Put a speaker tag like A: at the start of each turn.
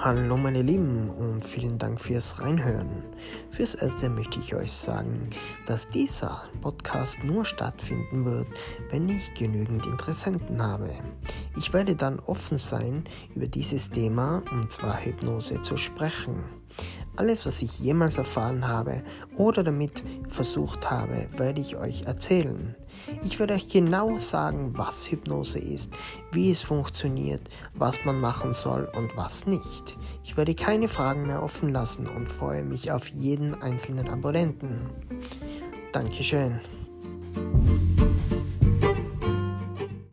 A: Hallo meine Lieben und vielen Dank fürs Reinhören. Fürs Erste möchte ich euch sagen, dass dieser Podcast nur stattfinden wird, wenn ich genügend Interessenten habe. Ich werde dann offen sein, über dieses Thema, und zwar Hypnose, zu sprechen. Alles, was ich jemals erfahren habe oder damit versucht habe, werde ich euch erzählen. Ich werde euch genau sagen, was Hypnose ist, wie es funktioniert, was man machen soll und was nicht. Ich werde keine Fragen mehr offen lassen und freue mich auf jeden einzelnen Abonnenten. Dankeschön.